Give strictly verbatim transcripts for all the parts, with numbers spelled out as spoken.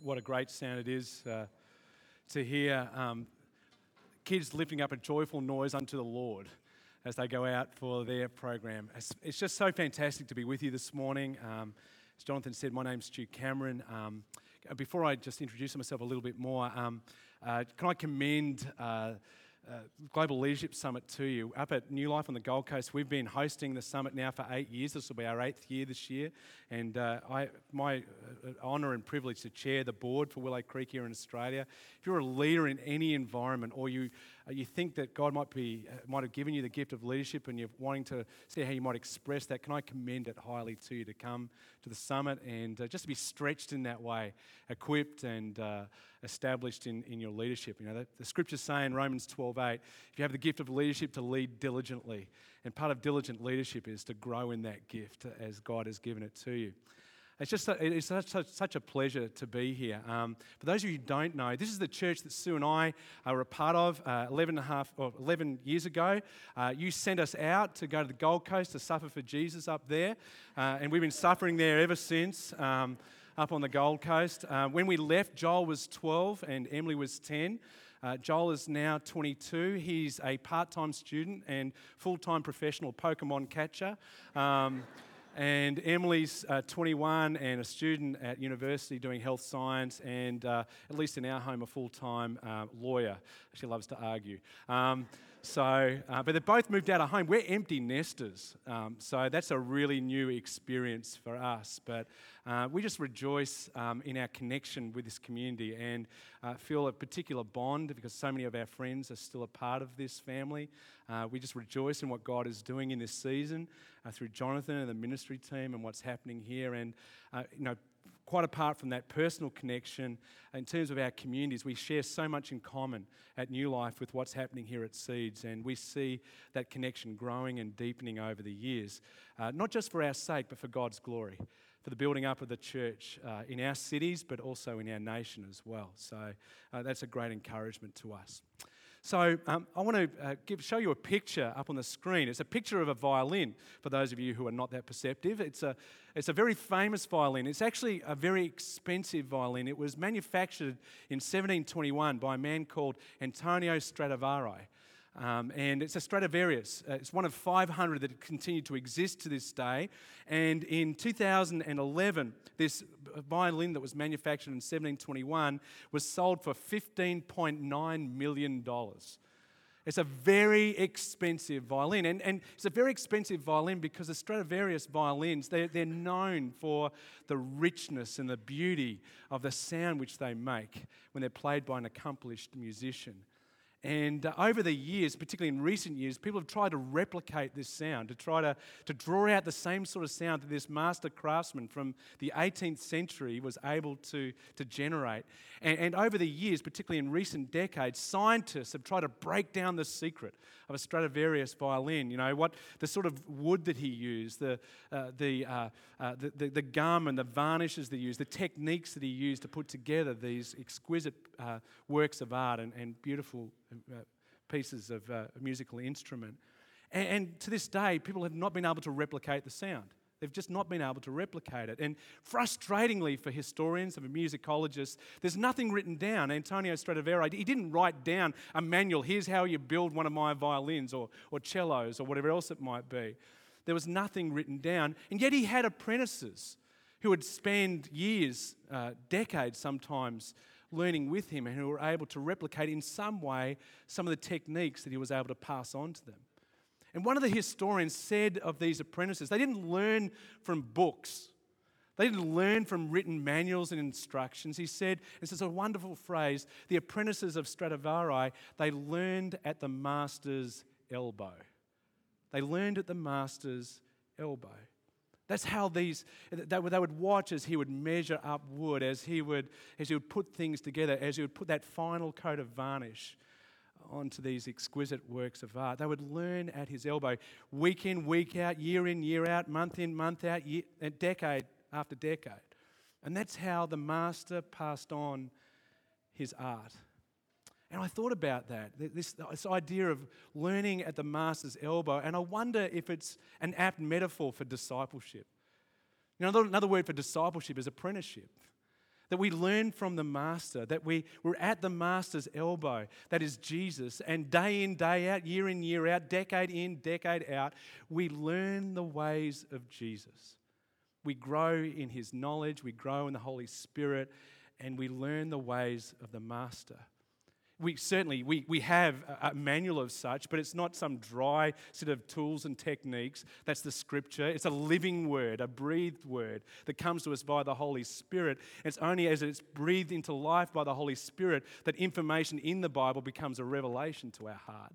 what a great sound it is uh, to hear um, kids lifting up a joyful noise unto the Lord as they go out for their program. It's, it's just so fantastic to be with you this morning. Um, as Jonathan said, my name's Stu Cameron. Um, before I just introduce myself a little bit more, um, uh, can I commend uh, Uh, Global Leadership Summit to you. Up at New Life on the Gold Coast, we've been hosting the summit now for eight years. This will be our eighth year this year. And uh, I, my uh, honour and privilege to chair the board for Willow Creek here in Australia. If you're a leader in any environment, or you uh, you think that God might be uh, might have given you the gift of leadership and you're wanting to see how you might express that, can I commend it highly to you to come to the summit and uh, just to be stretched in that way, equipped and uh, established in, in your leadership. You know, the, the scriptures say in Romans twelve eight, if you have the gift of leadership, to lead diligently. And part of diligent leadership is to grow in that gift as God has given it to you. It's just a, it's such, such, such a pleasure to be here. Um, for those of you who don't know, this is the church that Sue and I are a part of uh, eleven and a half, or eleven years ago. Uh, you sent us out to go to the Gold Coast to suffer for Jesus up there, uh, and we've been suffering there ever since. Um, up on the Gold Coast. Uh, when we left, Joel was twelve and Emily was ten. Uh, Joel is now twenty-two. He's a part-time student and full-time professional Pokemon catcher. Um, and Emily's uh, twenty-one and a student at university doing health science and, uh, at least in our home, a full-time uh, lawyer. She loves to argue. Um, So, uh, but they both moved out of home. We're empty nesters, um, so that's a really new experience for us. But uh, we just rejoice um, in our connection with this community and uh, feel a particular bond because so many of our friends are still a part of this family. Uh, we just rejoice in what God is doing in this season uh, through Jonathan and the ministry team and what's happening here. And, uh, you know, quite apart from that personal connection, in terms of our communities, we share so much in common at New Life with what's happening here at Seeds, and we see that connection growing and deepening over the years, uh, not just for our sake, but for God's glory, for the building up of the church uh, in our cities, but also in our nation as well. So uh, that's a great encouragement to us. So um, I want to uh, give, show you a picture up on the screen. It's a picture of a violin, for those of you who are not that perceptive. It's a, it's a very famous violin. It's actually a very expensive violin. It was manufactured in seventeen twenty-one by a man called Antonio Stradivari. Um, and it's a Stradivarius. Uh, it's one of five hundred that continue to exist to this day. And in two thousand eleven, this violin that was manufactured in seventeen twenty-one was sold for fifteen point nine million dollars. It's a very expensive violin. And, and it's a very expensive violin because the Stradivarius violins, they're, they're known for the richness and the beauty of the sound which they make when they're played by an accomplished musician. And uh, over the years, particularly in recent years, people have tried to replicate this sound, to try to, to draw out the same sort of sound that this master craftsman from the eighteenth century was able to, to generate. And, and over the years, particularly in recent decades, scientists have tried to break down the secret of a Stradivarius violin. You know, what the sort of wood that he used, the, uh, the, uh, uh, the, the, the gum and the varnishes that he used, the techniques that he used to put together these exquisite uh, works of art and, and beautiful Uh, pieces of uh, a musical instrument. And, and to this day, people have not been able to replicate the sound. They've just not been able to replicate it. And frustratingly for historians and for musicologists, there's nothing written down. Antonio Stradivari, he didn't write down a manual, here's how you build one of my violins or, or cellos or whatever else it might be. There was nothing written down. And yet he had apprentices who would spend years, uh, decades sometimes, learning with him and who were able to replicate in some way some of the techniques that he was able to pass on to them. And one of the historians said of these apprentices, they didn't learn from books. They didn't learn from written manuals and instructions. He said, this is a wonderful phrase, the apprentices of Stradivari, they learned at the master's elbow. They learned at the master's elbow. That's how these, they would, they would watch as he would measure up wood, as he would, as he would put things together, as he would put that final coat of varnish onto these exquisite works of art. They would learn at his elbow, week in, week out, year in, year out, month in, month out, year, decade after decade. And that's how the master passed on his art. And I thought about that, this, this idea of learning at the master's elbow, and I wonder if it's an apt metaphor for discipleship. You know, another word for discipleship is apprenticeship. that we learn from the Master, that we, we're at the Master's elbow, that is Jesus, and day in, day out, year in, year out, decade in, decade out, we learn the ways of Jesus. We grow in his knowledge, we grow in the Holy Spirit, and we learn the ways of the Master. We certainly, we, we have a, a manual of such, but it's not some dry set of tools and techniques. That's the Scripture. It's a living word, a breathed word that comes to us by the Holy Spirit. It's only as it's breathed into life by the Holy Spirit that information in the Bible becomes a revelation to our heart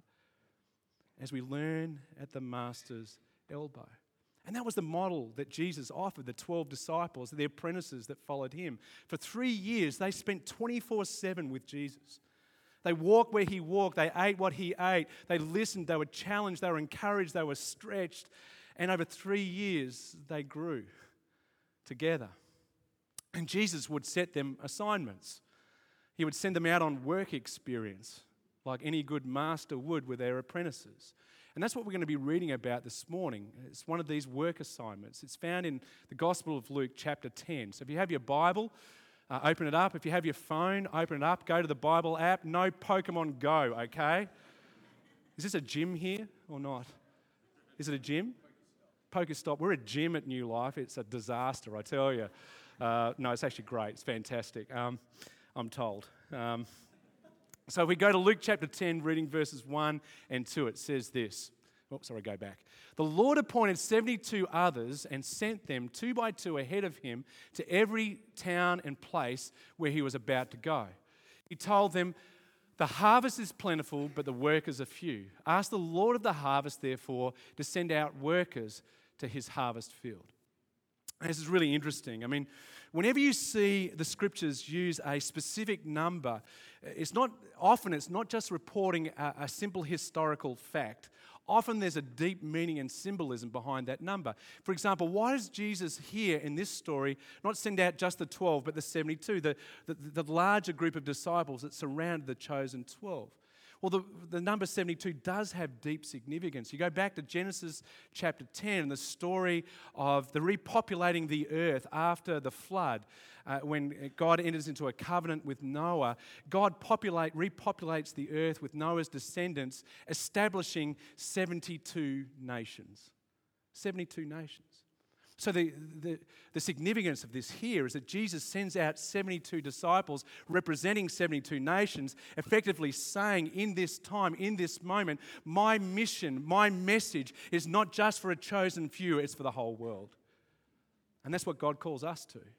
as we learn at the Master's elbow. And that was the model that Jesus offered the twelve disciples, the apprentices that followed him. For three years, they spent twenty-four seven with Jesus. They walked where he walked. They ate what he ate. They listened. They were challenged. They were encouraged. They were stretched. And over three years, they grew together. And Jesus would set them assignments. He would send them out on work experience, like any good master would with their apprentices. And that's what we're going to be reading about this morning. It's one of these work assignments. It's found in the Gospel of Luke, chapter ten. So if you have your Bible, Uh, open it up. If you have your phone, open it up. Go to the Bible app. No Pokemon Go, okay? Is this a gym here or not? Is it a gym? Pokestop. We're a gym at New Life. It's a disaster, I tell you. Uh, no, it's actually great. It's fantastic, um, I'm told. Um, so if we go to Luke chapter ten, reading verses one and two, it says this. Oh, sorry, go back. The Lord appointed seventy-two others and sent them two by two ahead of him to every town and place where he was about to go. He told them, the harvest is plentiful, but the workers are few. Ask the Lord of the harvest, therefore, to send out workers to his harvest field. And this is really interesting. I mean, whenever you see the scriptures use a specific number, it's not often it's not just reporting a, a simple historical fact. Often there's a deep meaning and symbolism behind that number. For example, why does Jesus here in this story not send out just the twelve, but the seventy-two, the, the, the larger group of disciples that surrounded the chosen twelve? Well, the, the number seventy-two does have deep significance. You go back to Genesis chapter ten and the story of the repopulating the earth after the flood. Uh, when God enters into a covenant with Noah, God populate, repopulates the earth with Noah's descendants, establishing seventy-two nations. seventy-two nations. So the, the, the significance of this here is that Jesus sends out seventy-two disciples representing seventy-two nations, effectively saying in this time, in this moment, my mission, my message is not just for a chosen few, it's for the whole world. And that's what God calls us to.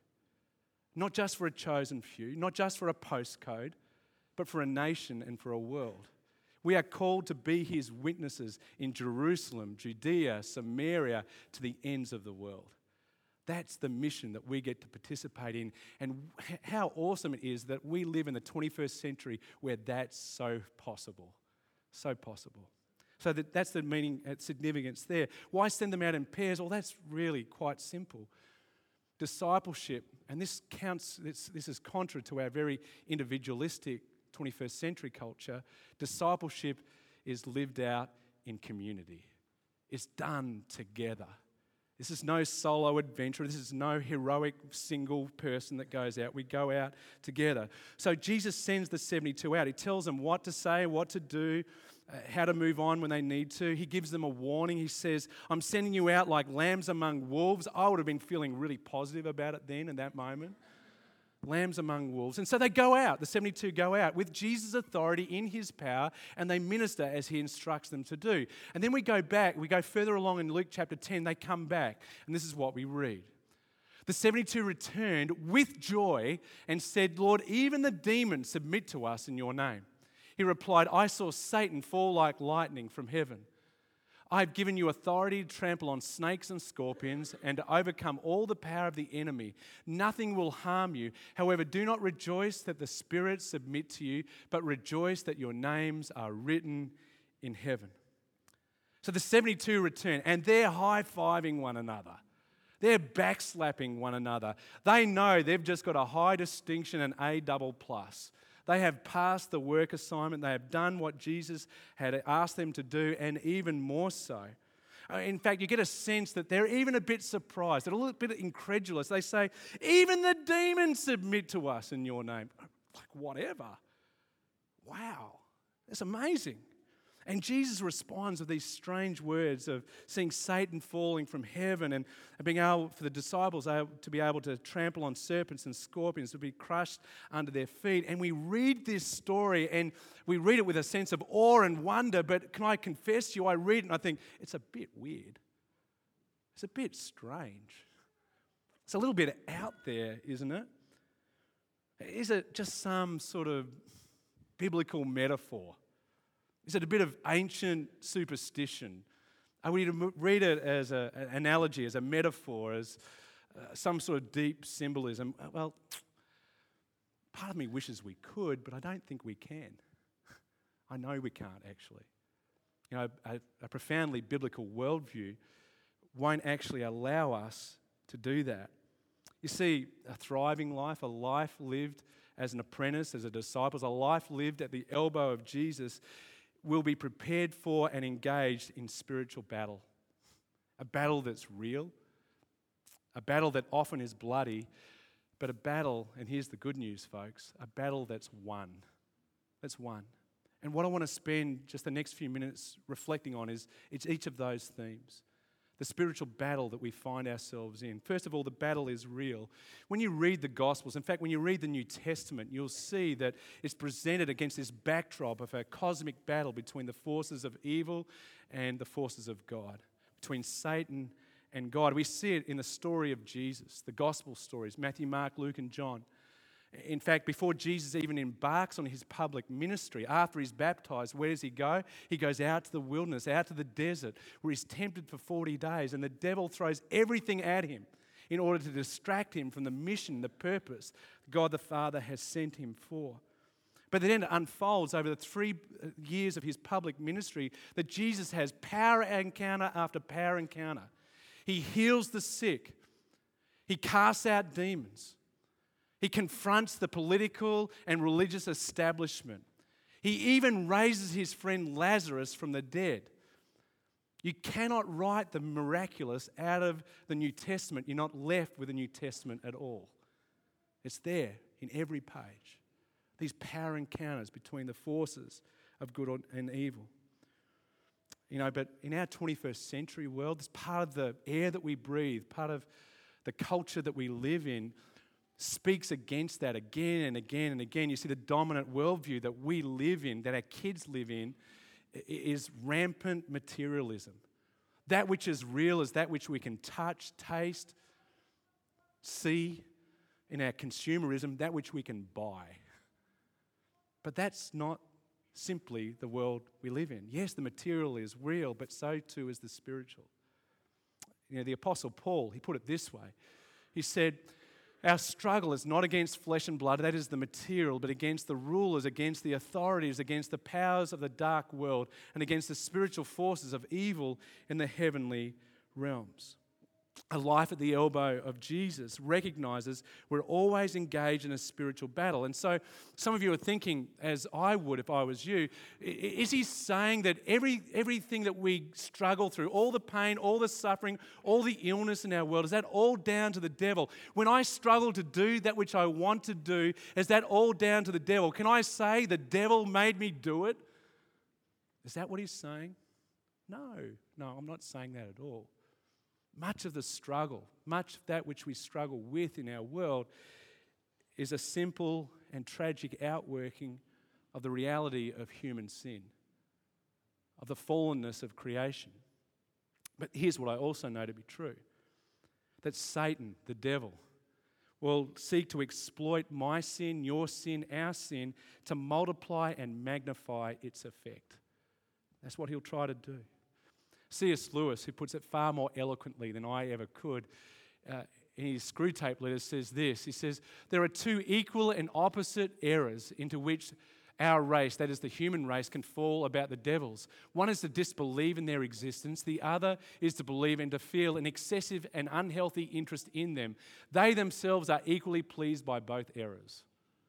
Not just for a chosen few, not just for a postcode, but for a nation and for a world. We are called to be his witnesses in Jerusalem, Judea, Samaria, to the ends of the world. That's the mission that we get to participate in. And how awesome it is that we live in the twenty-first century where that's so possible. So possible. So that, that's the meaning, uh, significance there. Why send them out in pairs? Well, that's really quite simple. Discipleship, and this counts, this, this is contrary to our very individualistic twenty-first century culture. Discipleship is lived out in community. It's done together. This is no solo adventure. This is no heroic single person that goes out. We go out together. So Jesus sends the seventy-two out. He tells them what to say, what to do, uh, how to move on when they need to. He gives them a warning. He says, I'm sending you out like lambs among wolves. I would have been feeling really positive about it then in that moment. Lambs among wolves. And so they go out, the seventy-two go out with Jesus' authority in his power, and they minister as he instructs them to do. And then we go back, we go further along in Luke chapter ten, they come back, and this is what we read. The seventy-two returned with joy and said, Lord, even the demons submit to us in your name. He replied, I saw Satan fall like lightning from heaven. I have given you authority to trample on snakes and scorpions and to overcome all the power of the enemy. Nothing will harm you. However, do not rejoice that the spirits submit to you, but rejoice that your names are written in heaven. So the seventy-two return, and they're high-fiving one another. They're backslapping one another. They know they've just got a high distinction and A double plus. They have passed the work assignment. They have done what Jesus had asked them to do, and even more so. Uh, In fact, you get a sense that they're even a bit surprised, they're a little bit incredulous. They say, even the demons submit to us in your name. Like, whatever. Wow, that's amazing. And Jesus responds with these strange words of seeing Satan falling from heaven and being able for the disciples to be able to trample on serpents and scorpions, to be crushed under their feet. And we read this story and we read it with a sense of awe and wonder. But can I confess to you, I read it and I think it's a bit weird. It's a bit strange. It's a little bit out there, isn't it? Is it just some sort of biblical metaphor? Is it a bit of ancient superstition? Are we to read it as a, an analogy, as a metaphor, as uh, some sort of deep symbolism? Well, part of me wishes we could, but I don't think we can. I know we can't, actually. You know, a, a profoundly biblical worldview won't actually allow us to do that. You see, a thriving life, a life lived as an apprentice, as a disciple, a life lived at the elbow of Jesus, will be prepared for and engaged in spiritual battle. A battle that's real, a battle that often is bloody, but a battle, and here's the good news, folks, a battle that's won. That's won. And what I want to spend just the next few minutes reflecting on is it's each of those themes. The spiritual battle that we find ourselves in. First of all, the battle is real. When you read the Gospels, in fact, when you read the New Testament, you'll see that it's presented against this backdrop of a cosmic battle between the forces of evil and the forces of God, between Satan and God. We see it in the story of Jesus, the Gospel stories, Matthew, Mark, Luke, and John. In fact, before Jesus even embarks on his public ministry, after he's baptized, where does he go? He goes out to the wilderness, out to the desert, where he's tempted for forty days, and the devil throws everything at him in order to distract him from the mission, the purpose God the Father has sent him for. But then it unfolds over the three years of his public ministry that Jesus has power encounter after power encounter. He heals the sick. He casts out demons. He confronts the political and religious establishment. He even raises his friend Lazarus from the dead. You cannot write the miraculous out of the New Testament. You're not left with the New Testament at all. It's there in every page. These power encounters between the forces of good and evil. You know, but in our twenty-first century world, this part of the air that we breathe, part of the culture that we live in, speaks against that again and again and again. You see, the dominant worldview that we live in, that our kids live in, is rampant materialism. That which is real is that which we can touch, taste, see in our consumerism, that which we can buy. But that's not simply the world we live in. Yes, the material is real, but so too is the spiritual. You know, the Apostle Paul, he put it this way. He said, our struggle is not against flesh and blood, that is the material, but against the rulers, against the authorities, against the powers of the dark world, and against the spiritual forces of evil in the heavenly realms. A life at the elbow of Jesus recognizes we're always engaged in a spiritual battle. And so some of you are thinking, as I would if I was you, is he saying that every everything that we struggle through, all the pain, all the suffering, all the illness in our world, is that all down to the devil? When I struggle to do that which I want to do, is that all down to the devil? Can I say the devil made me do it? Is that what he's saying? No, no, I'm not saying that at all. Much of the struggle, much of that which we struggle with in our world is a simple and tragic outworking of the reality of human sin, of the fallenness of creation. But here's what I also know to be true, that Satan, the devil, will seek to exploit my sin, your sin, our sin, to multiply and magnify its effect. That's what he'll try to do. C S Lewis, who puts it far more eloquently than I ever could, uh, in his Screw Tape letters says this. He says, there are two equal and opposite errors into which our race, that is the human race, can fall about the devils. One is to disbelieve in their existence. The other is to believe and to feel an excessive and unhealthy interest in them. They themselves are equally pleased by both errors.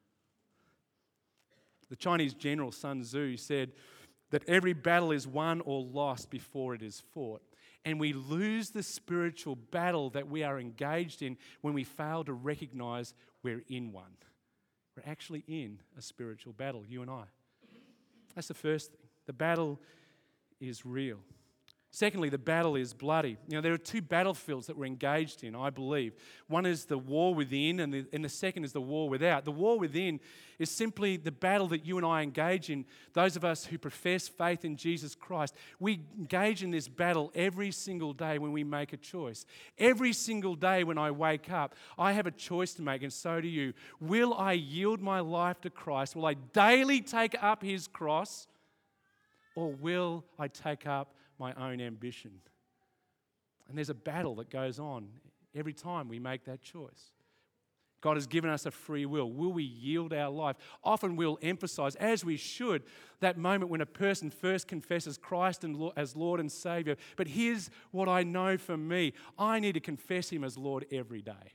The Chinese general Sun Tzu said that every battle is won or lost before it is fought. And we lose the spiritual battle that we are engaged in when we fail to recognize we're in one. We're actually in a spiritual battle, you and I. That's the first thing. The battle is real. Secondly, the battle is bloody. You know, there are two battlefields that we're engaged in, I believe. One is the war within, and the, and the second is the war without. The war within is simply the battle that you and I engage in. Those of us who profess faith in Jesus Christ, we engage in this battle every single day when we make a choice. Every single day when I wake up, I have a choice to make, and so do you. Will I yield my life to Christ? Will I daily take up his cross? Or will I take up my own ambition? And there's a battle that goes on every time we make that choice. God has given us a free will. Will we yield our life? Often we'll emphasize, as we should, that moment when a person first confesses Christ as Lord and Savior. But here's what I know for me. I need to confess him as Lord every day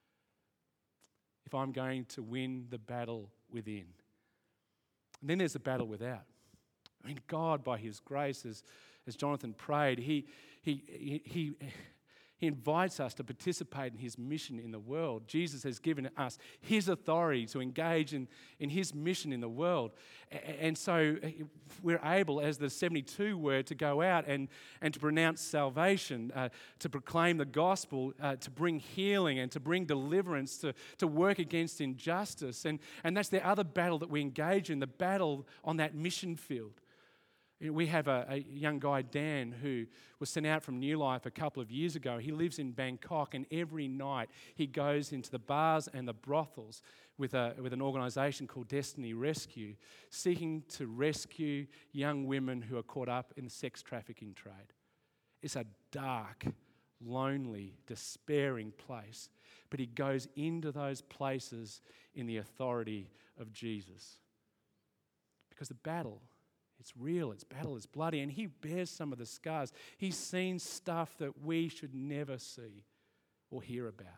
if I'm going to win the battle within. And then there's the battle without. I mean, God, by his grace, as, as Jonathan prayed, he, he, he, he, he invites us to participate in his mission in the world. Jesus has given us his authority to engage in, in his mission in the world. And so we're able, as the seventy-two were, to go out and, and to pronounce salvation, uh, to proclaim the gospel, uh, to bring healing and to bring deliverance, to, to work against injustice. And, and that's the other battle that we engage in, the battle on that mission field. We have a, a young guy, Dan, who was sent out from New Life a couple of years ago. He lives in Bangkok, and every night he goes into the bars and the brothels with, a, with an organisation called Destiny Rescue, seeking to rescue young women who are caught up in the sex trafficking trade. It's a dark, lonely, despairing place, but he goes into those places in the authority of Jesus. Because the battle, it's real, it's battle, it's bloody, and he bears some of the scars. He's seen stuff that we should never see or hear about.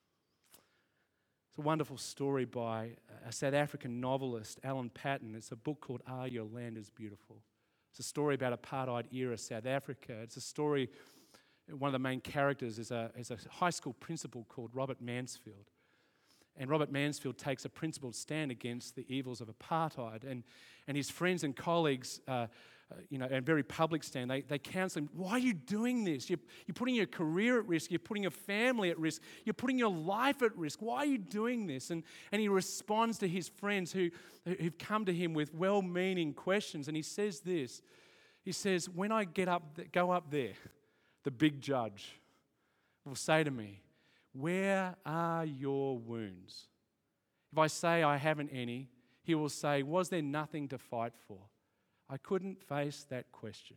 It's a wonderful story by a South African novelist, Alan Paton. It's a book called Are Your Land is Beautiful. It's a story about apartheid-era South Africa. It's a story, one of the main characters is a, is a high school principal called Robert Mansfield. And Robert Mansfield takes a principled stand against the evils of apartheid. And, and his friends and colleagues, uh, uh, you know, a very public stand, they, they counsel him, why are you doing this? You're, you're putting your career at risk. You're putting your family at risk. You're putting your life at risk. Why are you doing this? And, and he responds to his friends who, who've come to him with well-meaning questions. And he says this. He says, when I get up, go up there, the big judge will say to me, where are your wounds? If I say I haven't any, he will say, was there nothing to fight for? I couldn't face that question.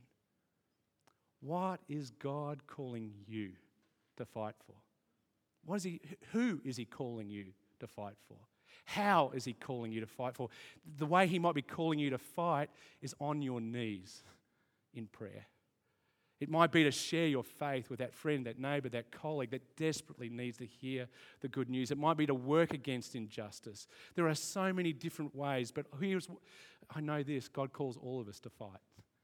What is God calling you to fight for? What is he, who is he calling you to fight for? How is he calling you to fight for? The way he might be calling you to fight is on your knees in prayer. It might be to share your faith with that friend, that neighbour, that colleague that desperately needs to hear the good news. It might be to work against injustice. There are so many different ways, but here's, I know this, God calls all of us to fight.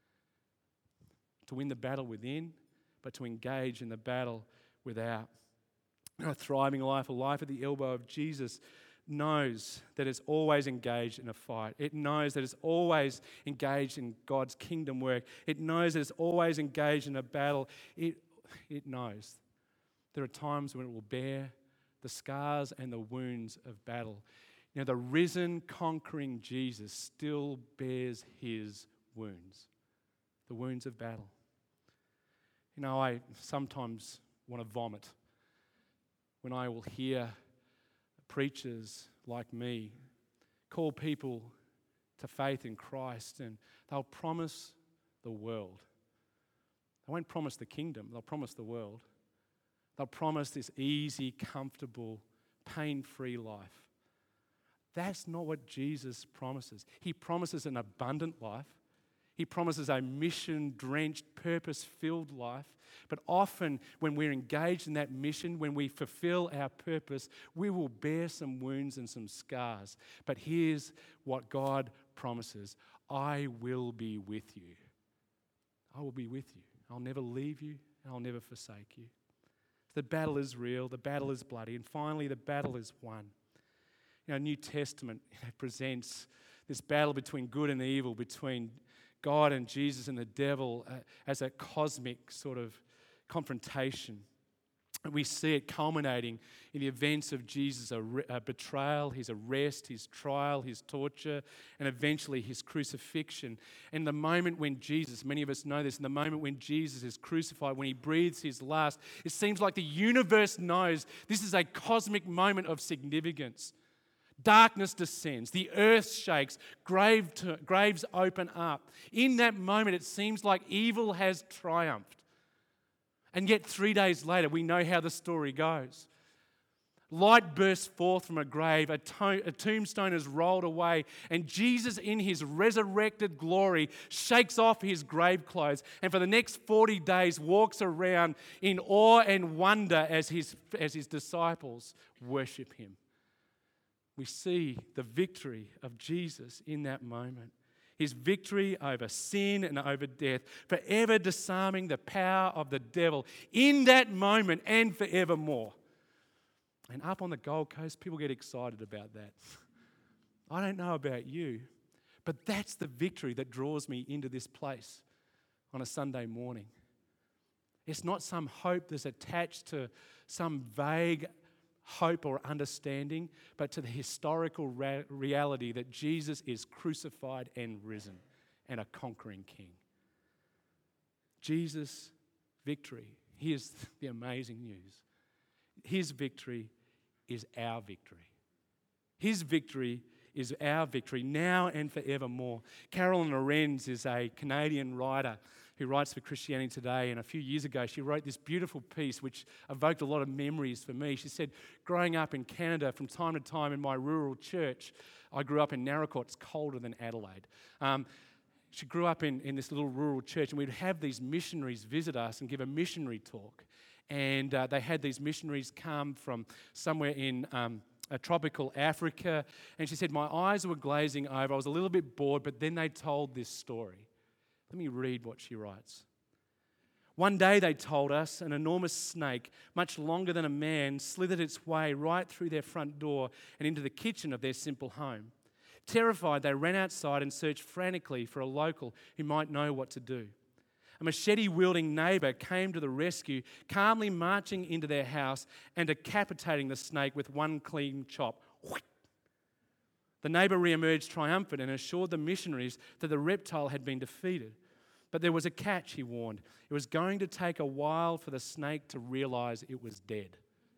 To win the battle within, but to engage in the battle without. A thriving life, a life at the elbow of Jesus, knows that it's always engaged in a fight. It knows that it's always engaged in God's kingdom work. It knows that it's always engaged in a battle. It, it knows there are times when it will bear the scars and the wounds of battle. You know, the risen, conquering Jesus still bears his wounds, the wounds of battle. You know, I sometimes want to vomit when I will hear preachers like me call people to faith in Christ, and they'll promise the world. They won't promise the kingdom, they'll promise the world. They'll promise this easy, comfortable, pain-free life. That's not what Jesus promises. He promises an abundant life. He promises a mission-drenched, purpose-filled life. But often when we're engaged in that mission, when we fulfill our purpose, we will bear some wounds and some scars. But here's what God promises. I will be with you. I will be with you. I'll never leave you. and I'll never forsake you. The battle is real, the battle is bloody, and finally the battle is won. You know, New Testament you know, presents this battle between good and evil, between God and Jesus and the devil uh, as a cosmic sort of confrontation. And we see it culminating in the events of Jesus' ar- uh, betrayal, his arrest, his trial, his torture, and eventually his crucifixion. And the moment when Jesus, many of us know this, in the moment when Jesus is crucified, when he breathes his last, it seems like the universe knows this is a cosmic moment of significance. Darkness descends, the earth shakes, grave to, graves open up. In that moment, it seems like evil has triumphed. And yet, three days later, we know how the story goes. Light bursts forth from a grave, a, to- a tombstone is rolled away, and Jesus, in his resurrected glory, shakes off his grave clothes and for the next forty days walks around in awe and wonder as his, as his disciples worship him. We see the victory of Jesus in that moment. His victory over sin and over death, forever disarming the power of the devil in that moment and forevermore. And up on the Gold Coast, people get excited about that. I don't know about you, but that's the victory that draws me into this place on a Sunday morning. It's not some hope that's attached to some vague hope or understanding, but to the historical ra- reality that Jesus is crucified and risen and a conquering king. Jesus' victory, here's the amazing news. His victory is our victory. His victory is our victory now and forevermore. Carolyn Arendz is a Canadian writer who writes for Christianity Today, and a few years ago she wrote this beautiful piece which evoked a lot of memories for me. She said, growing up in Canada, from time to time in my rural church, I grew up in Naracoorte, it's colder than Adelaide. Um, she grew up in, in this little rural church, and we'd have these missionaries visit us and give a missionary talk. And uh, they had these missionaries come from somewhere in um, a tropical Africa, and she said, my eyes were glazing over, I was a little bit bored, but then they told this story. Let me read what she writes. One day, they told us, an enormous snake, much longer than a man, slithered its way right through their front door and into the kitchen of their simple home. Terrified, they ran outside and searched frantically for a local who might know what to do. A machete-wielding neighbour came to the rescue, calmly marching into their house and decapitating the snake with one clean chop. The neighbour re-emerged triumphant and assured the missionaries that the reptile had been defeated. But there was a catch, he warned. It was going to take a while for the snake to realise it was dead.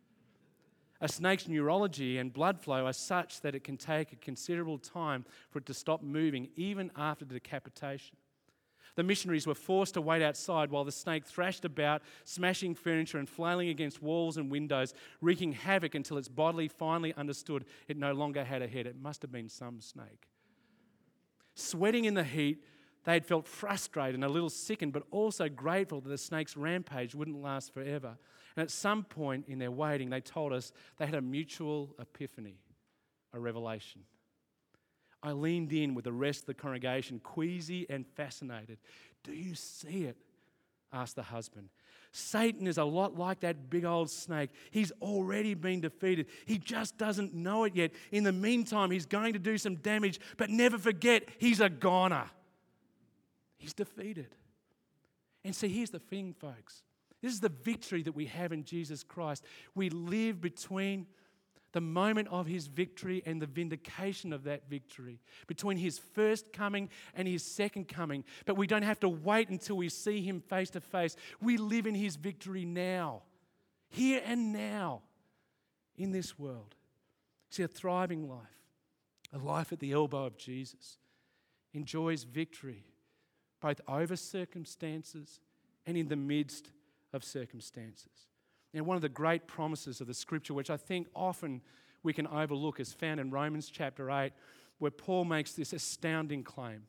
A snake's neurology and blood flow are such that it can take a considerable time for it to stop moving, even after the decapitation. The missionaries were forced to wait outside while the snake thrashed about, smashing furniture and flailing against walls and windows, wreaking havoc until its body finally understood it no longer had a head. It must have been some snake. Sweating in the heat, they had felt frustrated and a little sickened, but also grateful that the snake's rampage wouldn't last forever. And at some point in their waiting, they told us they had a mutual epiphany, a revelation. I leaned in with the rest of the congregation, queasy and fascinated. Do you see it? Asked the husband. Satan is a lot like that big old snake. He's already been defeated. He just doesn't know it yet. In the meantime, he's going to do some damage, but never forget, he's a goner. He's defeated. And see, here's the thing, folks. This is the victory that we have in Jesus Christ. We live between the moment of his victory and the vindication of that victory, between his first coming and his second coming. But we don't have to wait until we see him face to face. We live in his victory now, here and now, in this world. See, a thriving life, a life at the elbow of Jesus, enjoys victory both over circumstances and in the midst of circumstances. And one of the great promises of the scripture, which I think often we can overlook, is found in Romans chapter eight, where Paul makes this astounding claim.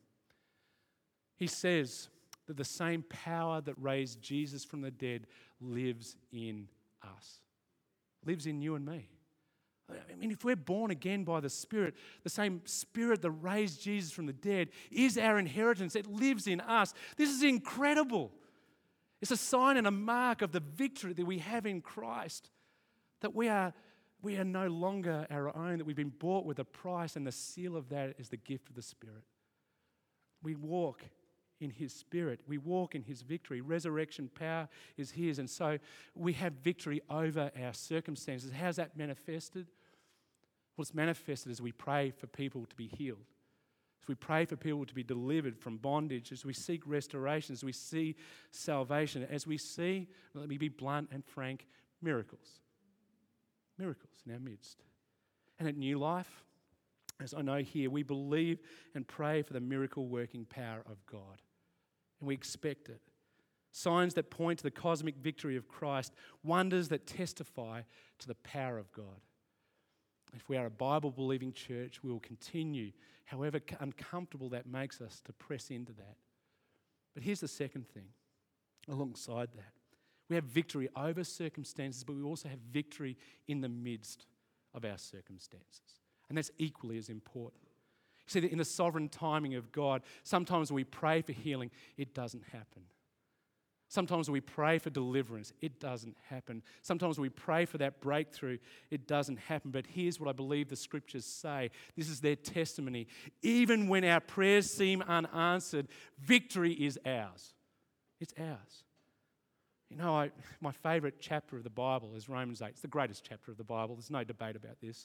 He says that the same power that raised Jesus from the dead lives in us, lives in you and me. I mean, if we're born again by the Spirit, the same Spirit that raised Jesus from the dead is our inheritance. It lives in us. This is incredible. It's a sign and a mark of the victory that we have in Christ, that we are, we are no longer our own, that we've been bought with a price, and the seal of that is the gift of the Spirit. We walk in His Spirit. We walk in His victory. Resurrection power is His, and so we have victory over our circumstances. How's that manifested? Well, it's manifested as we pray for people to be healed, as we pray for people to be delivered from bondage, as we seek restoration, as we see salvation, as we see, let me be blunt and frank, miracles. Miracles in our midst. And at New Life, as I know here, we believe and pray for the miracle-working power of God. And we expect it. Signs that point to the cosmic victory of Christ, wonders that testify to the power of God. If we are a Bible-believing church, we will continue, however uncomfortable that makes us, to press into that. But here's the second thing, alongside that. We have victory over circumstances, but we also have victory in the midst of our circumstances. And that's equally as important. You see that in the sovereign timing of God, sometimes we pray for healing, it doesn't happen. Sometimes we pray for deliverance, it doesn't happen. Sometimes we pray for that breakthrough, it doesn't happen. But here's what I believe the scriptures say. This is their testimony. Even when our prayers seem unanswered, victory is ours. It's ours. You know, I, my favourite chapter of the Bible is Romans eight. It's the greatest chapter of the Bible. There's no debate about this.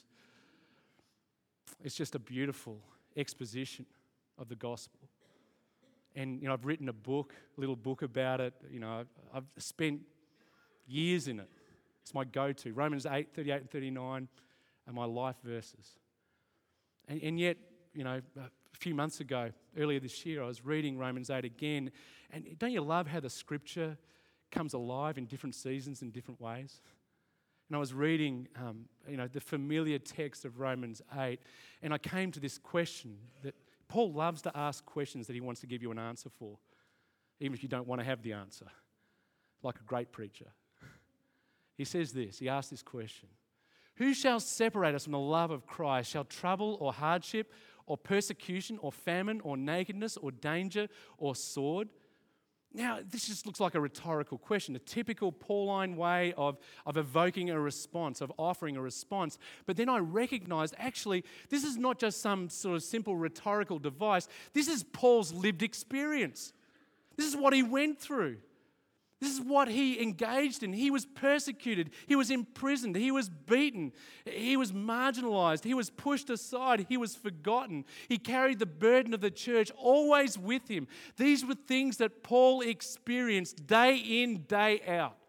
It's just a beautiful exposition of the gospel. And, you know, I've written a book, a little book about it. You know, I've, I've spent years in it. It's my go-to. Romans eight, thirty-eight and thirty-nine are my life verses. And, and yet, you know, a few months ago, earlier this year, I was reading Romans eight again. And don't you love how the scripture comes alive in different seasons in different ways? And I was reading, um, you know, the familiar text of Romans eight, and I came to this question that Paul loves to ask questions that he wants to give you an answer for, even if you don't want to have the answer, like a great preacher. He says this, he asks this question: who shall separate us from the love of Christ? Shall trouble or hardship or persecution or famine or nakedness or danger or sword? Now, this just looks like a rhetorical question, a typical Pauline way of, of evoking a response, of offering a response. But then I recognized, actually, this is not just some sort of simple rhetorical device. This is Paul's lived experience. This is what he went through. This is what he engaged in. He was persecuted. He was imprisoned. He was beaten. He was marginalized. He was pushed aside. He was forgotten. He carried the burden of the church always with him. These were things that Paul experienced day in, day out.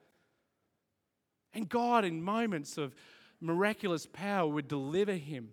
And God, in moments of miraculous power, would deliver him.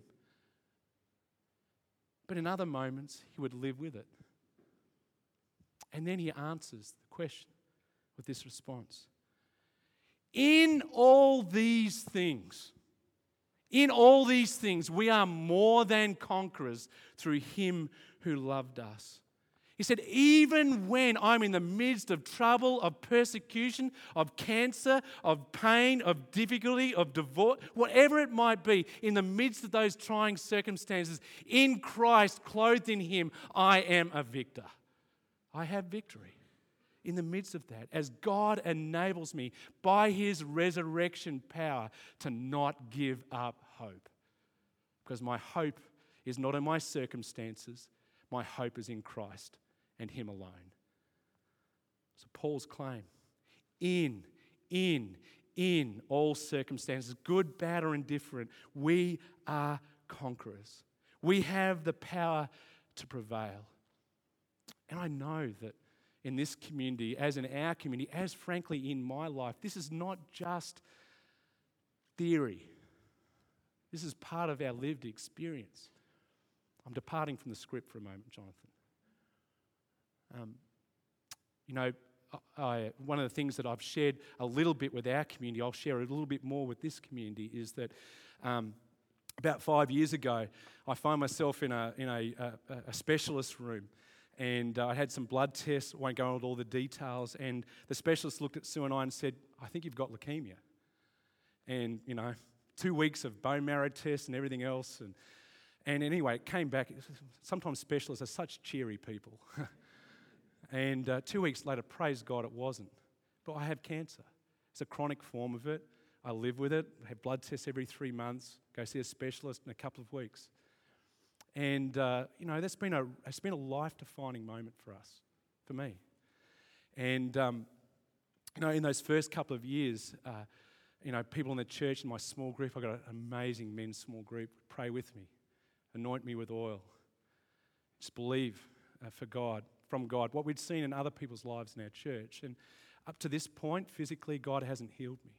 But in other moments, he would live with it. And then he answers the question with this response. In all these things, in all these things, we are more than conquerors through Him who loved us. He said, even when I'm in the midst of trouble, of persecution, of cancer, of pain, of difficulty, of divorce, whatever it might be, in the midst of those trying circumstances, in Christ, clothed in Him, I am a victor. I have victory. In the midst of that, as God enables me by His resurrection power to not give up hope. Because my hope is not in my circumstances, my hope is in Christ and Him alone. So Paul's claim, in, in, in all circumstances, good, bad, or indifferent, we are conquerors. We have the power to prevail. And I know that in this community, as in our community, as frankly in my life, this is not just theory. This is part of our lived experience. I'm departing from the script for a moment, Jonathan. Um, you know, I, I, one of the things that I've shared a little bit with our community, I'll share a little bit more with this community, is that um, about five years ago, I find myself in a in a, a, a specialist room. And uh, I had some blood tests, I won't go into all the details, and the specialist looked at Sue and I and said, I think you've got leukemia. And, you know, two weeks of bone marrow tests and everything else. And, and anyway, it came back. Sometimes specialists are such cheery people. and uh, two weeks later, praise God, it wasn't. but I have cancer. It's a chronic form of it. I live with it. I have blood tests every three months. Go see a specialist in a couple of weeks. And, uh, you know, that's been a, it's been a life-defining moment for us, for me. And, um, you know, in those first couple of years, uh, you know, people in the church, in my small group, I've got an amazing men's small group, pray with me, anoint me with oil. Just believe uh, for God, from God, what we'd seen in other people's lives in our church. And up to this point, physically, God hasn't healed me.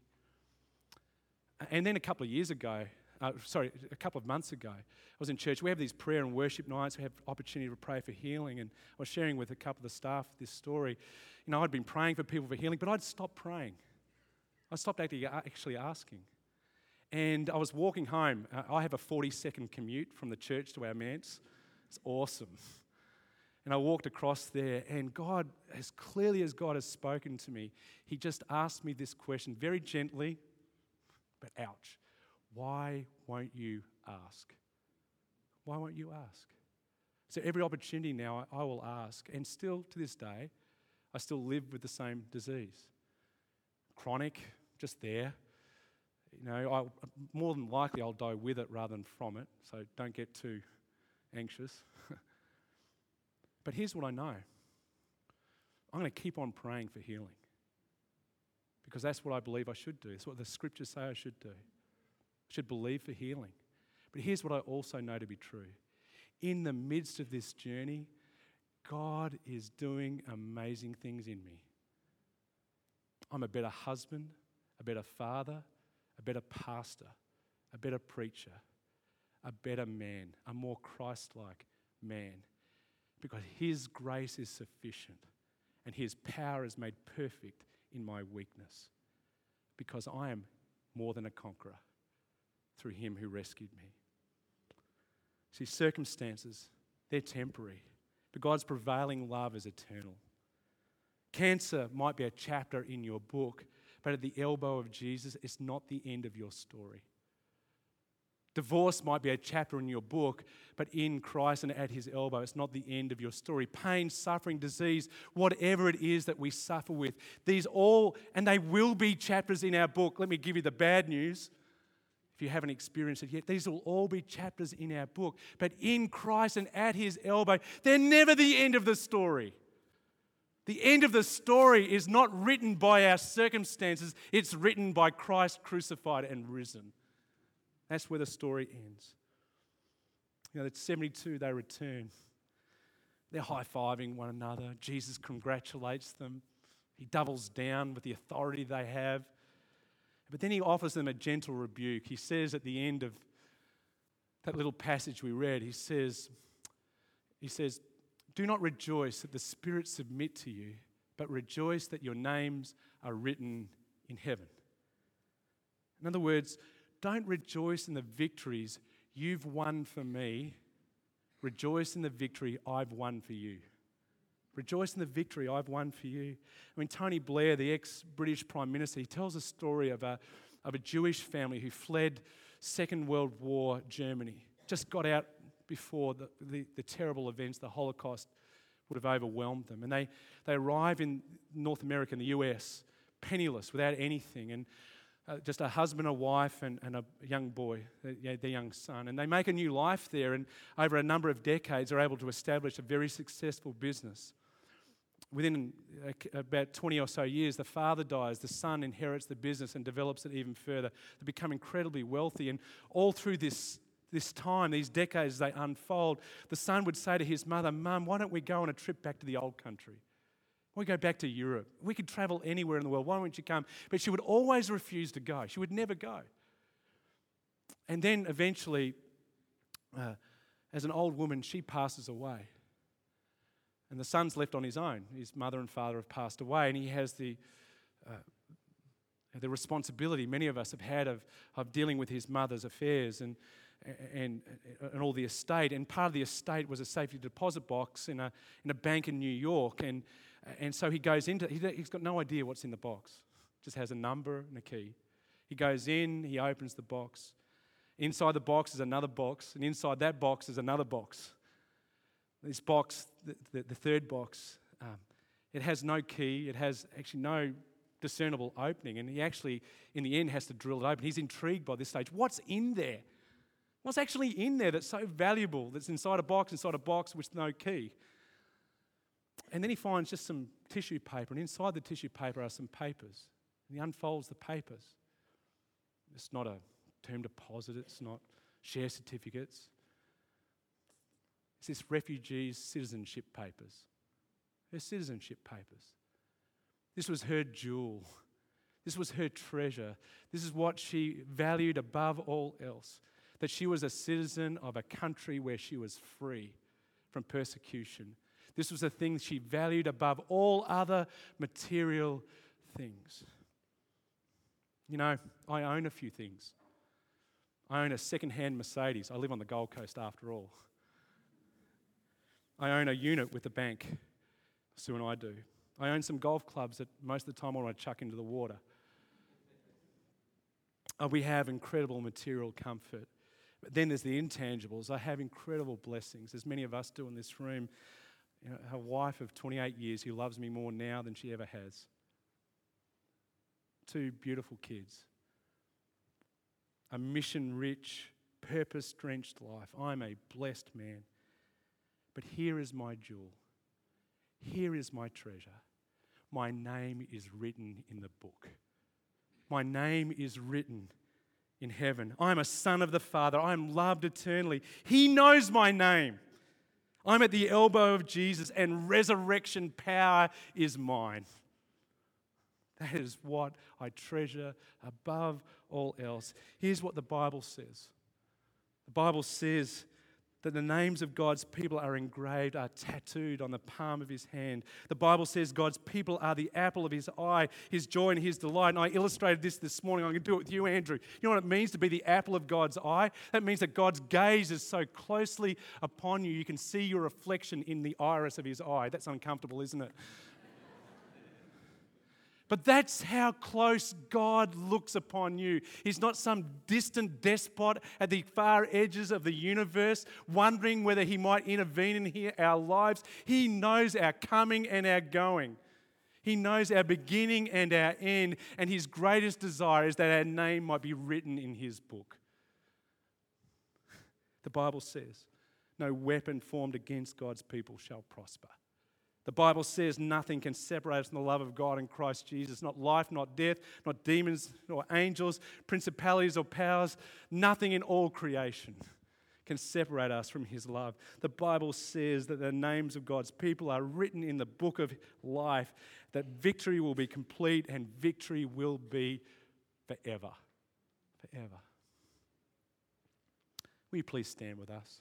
And then a couple of years ago, uh, sorry, a couple of months ago, I was in church. We have these prayer and worship nights. We have opportunity to pray for healing. And I was sharing with a couple of the staff this story. You know, I'd been praying for people for healing, but I'd stopped praying. I stopped actually, actually asking. And I was walking home. Uh, I have a forty-second commute from the church to our manse. It's awesome. And I walked across there, and God, as clearly as God has spoken to me, He just asked me this question very gently, but ouch. Why won't you ask? Why won't you ask? So every opportunity now I, I will ask, and still to this day, I still live with the same disease. Chronic, just there. You know, I, more than likely I'll die with it rather than from it, so don't get too anxious. But here's what I know. I'm going to keep on praying for healing because that's what I believe I should do. It's what the scriptures say I should do. I should believe for healing. But here's what I also know to be true. In the midst of this journey, God is doing amazing things in me. I'm a better husband, a better father, a better pastor, a better preacher, a better man, a more Christ-like man, because His grace is sufficient and His power is made perfect in my weakness, because I am more than a conqueror through Him who rescued me. See, circumstances, they're temporary, but God's prevailing love is eternal. Cancer might be a chapter in your book, but at the elbow of Jesus, it's not the end of your story. Divorce might be a chapter in your book, but in Christ and at His elbow, it's not the end of your story. Pain, suffering, disease, whatever it is that we suffer with, these all, and they will be chapters in our book. Let me give you the bad news. If you haven't experienced it yet, these will all be chapters in our book. But in Christ and at His elbow, they're never the end of the story. The end of the story is not written by our circumstances. It's written by Christ crucified and risen. That's where the story ends. You know, at seventy-two, they return. They're high-fiving one another. Jesus congratulates them. He doubles down with the authority they have. But then He offers them a gentle rebuke. He says at the end of that little passage we read, He says, He says, "Do not rejoice that the spirits submit to you, but rejoice that your names are written in heaven." In other words, don't rejoice in the victories you've won for me. Rejoice in the victory I've won for you. Rejoice in the victory I've won for you. I mean, Tony Blair, the ex-British Prime Minister, he tells a story of a, of a Jewish family who fled Second World War Germany, just got out before the, the, the terrible events, the Holocaust, would have overwhelmed them. And they, they arrive in North America, in the U S, penniless, without anything, and uh, just a husband, a wife, and, and a young boy, their, their young son. And they make a new life there, and over a number of decades are able to establish a very successful business. Within about twenty or so years, the father dies, the son inherits the business and develops it even further. They become incredibly wealthy, and all through this This time, these decades, as they unfold, the son would say to his mother, "Mum, why don't we go on a trip back to the old country? Why don't we go back to Europe? We could travel anywhere in the world. Why won't you come?" But she would always refuse to go. She would never go. And then eventually, uh, as an old woman, she passes away. And the son's left on his own. His mother and father have passed away, and he has the uh, the responsibility many of us have had of, of dealing with his mother's affairs and And, and all the estate, and part of the estate was a safety deposit box in a in a bank in New York, and and so he goes into he, he's got no idea what's in the box, just has a number and a key. He goes in, he opens the box. Inside the box is another box, and inside that box is another box. This box, the, the, the third box, um, it has no key. It has actually no discernible opening, and he actually, in the end, has to drill it open. He's intrigued by this stage. What's in there? What's actually in there that's so valuable, that's inside a box, inside a box with no key? And then he finds just some tissue paper, and inside the tissue paper are some papers. And he unfolds the papers. It's not a term deposit, it's not share certificates. It's this refugee's citizenship papers. Her citizenship papers. This was her jewel. This was her treasure. This is what she valued above all else. That she was a citizen of a country where she was free from persecution. This was a thing she valued above all other material things. You know, I own a few things. I own a second-hand Mercedes. I live on the Gold Coast after all. I own a unit with the bank. Sue and I do. I own some golf clubs that most of the time I want to chuck into the water. Uh, we have incredible material comfort. But then there's the intangibles. I have incredible blessings, as many of us do in this room. You know, a wife of twenty-eight years who loves me more now than she ever has. Two beautiful kids. A mission-rich, purpose-drenched life. I'm a blessed man. But here is my jewel. Here is my treasure. My name is written in the book. My name is written in heaven. I'm a son of the Father. I'm loved eternally. He knows my name. I'm at the elbow of Jesus, and resurrection power is mine. That is what I treasure above all else. Here's what the Bible says. The Bible says that the names of God's people are engraved, are tattooed on the palm of his hand. The Bible says God's people are the apple of his eye, his joy and his delight. And I illustrated this this morning. I'm going to do it with you, Andrew. You know what it means to be the apple of God's eye? That means that God's gaze is so closely upon you, you can see your reflection in the iris of his eye. That's uncomfortable, isn't it? But that's how close God looks upon you. He's not some distant despot at the far edges of the universe, wondering whether he might intervene in our lives. He knows our coming and our going. He knows our beginning and our end, and his greatest desire is that our name might be written in his book. The Bible says, no weapon formed against God's people shall prosper. The Bible says nothing can separate us from the love of God in Christ Jesus. Not life, not death, not demons, nor angels, principalities or powers. Nothing in all creation can separate us from his love. The Bible says that the names of God's people are written in the book of life, that victory will be complete and victory will be forever. Forever. Will you please stand with us?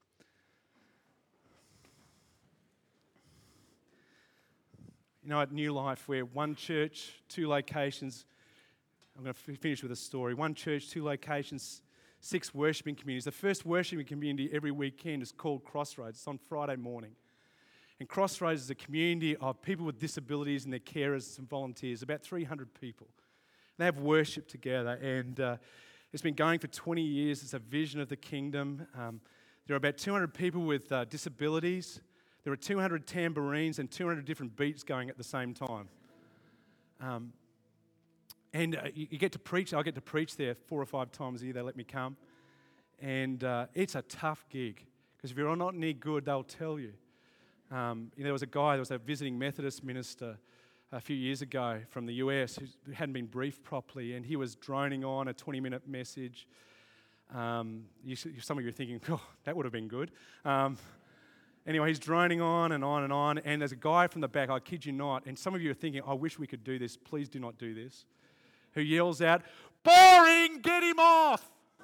You know, at New Life, we're one church, two locations. I'm going to f- finish with a story. One church, two locations, six worshiping communities. The first worshiping community every weekend is called Crossroads. It's on Friday morning. And Crossroads is a community of people with disabilities and their carers and volunteers, about three hundred people. They have worship together, and uh, it's been going for twenty years. It's a vision of the kingdom. Um, there are about two hundred people with uh, disabilities. There are two hundred tambourines and two hundred different beats going at the same time. Um, and uh, you, you get to preach. I get to preach there four or five times a year. They let me come. And uh, it's a tough gig, because if you're not any good, they'll tell you. Um, you know, there was a guy, there was a visiting Methodist minister a few years ago from the U S who hadn't been briefed properly, and he was droning on a twenty-minute message. Um, you, some of you are thinking, oh, that would have been good. Um, Anyway, he's droning on and on and on, and there's a guy from the back, I kid you not, and some of you are thinking, I wish we could do this, please do not do this, who yells out, boring, get him off!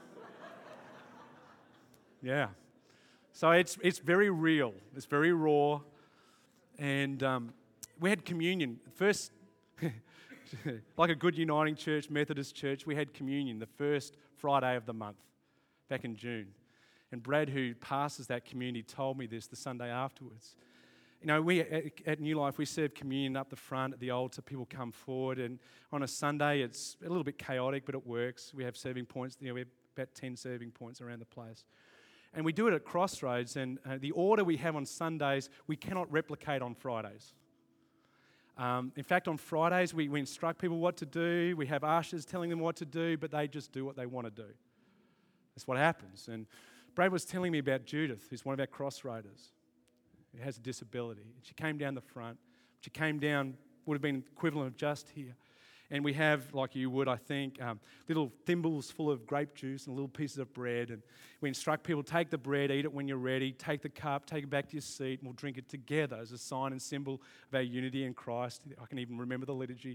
Yeah. So it's it's very real, it's very raw, and um, we had communion. First, like a good Uniting Church, Methodist church, we had communion the first Friday of the month, back in June. And Brad, who pastors that community, told me this the Sunday afterwards. You know, we at, at New Life, we serve communion up the front at the altar. People come forward, and on a Sunday, it's a little bit chaotic, but it works. We have serving points. You know, we have about ten serving points around the place. And we do it at Crossroads, and uh, the order we have on Sundays, we cannot replicate on Fridays. Um, in fact, on Fridays, we, we instruct people what to do. We have ushers telling them what to do, but they just do what they want to do. That's what happens. And Brad was telling me about Judith, who's one of our crossroaders, who has a disability. She came down the front. She came down, would have been equivalent of just here. And we have, like you would, I think, um, little thimbles full of grape juice and little pieces of bread. And we instruct people, take the bread, eat it when you're ready, take the cup, take it back to your seat, and we'll drink it together as a sign and symbol of our unity in Christ. I can even remember the liturgy.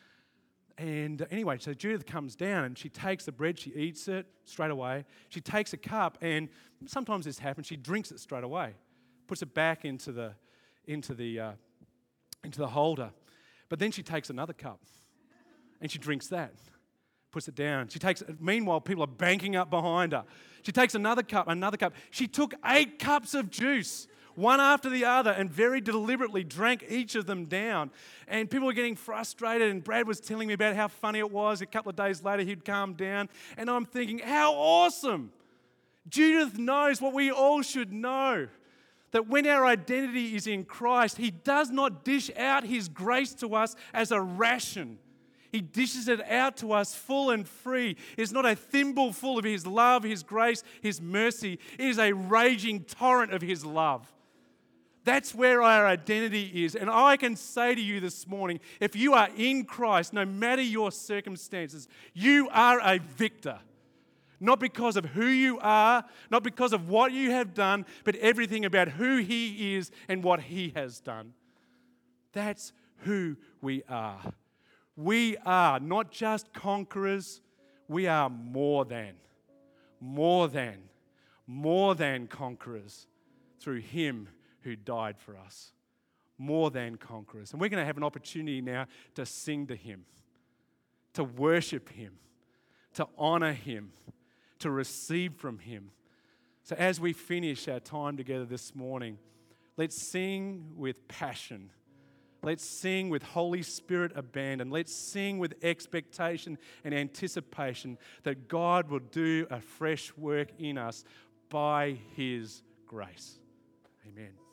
And uh, anyway, so Judith comes down and she takes the bread, she eats it straight away. She takes a cup, and sometimes this happens, she drinks it straight away, puts it back into the, into the, uh, into the holder. But then she takes another cup. And she drinks that, puts it down. She takes. Meanwhile, people are banking up behind her. She takes another cup, another cup. She took eight cups of juice, one after the other, and very deliberately drank each of them down. And people were getting frustrated, and Brad was telling me about how funny it was. A couple of days later, he'd calm down. And I'm thinking, how awesome. Judith knows what we all should know. That when our identity is in Christ, He does not dish out His grace to us as a ration. He dishes it out to us full and free. It's not a thimble full of His love, His grace, His mercy. It is a raging torrent of His love. That's where our identity is. And I can say to you this morning, if you are in Christ, no matter your circumstances, you are a victor. Not because of who you are, not because of what you have done, but everything about who He is and what He has done. That's who we are. We are not just conquerors, we are more than, more than, more than conquerors through Him who died for us. More than conquerors. And we're going to have an opportunity now to sing to Him, to worship Him, to honor Him, to receive from Him. So as we finish our time together this morning, let's sing with passion. Let's sing with Holy Spirit abandon. Let's sing with expectation and anticipation that God will do a fresh work in us by His grace. Amen.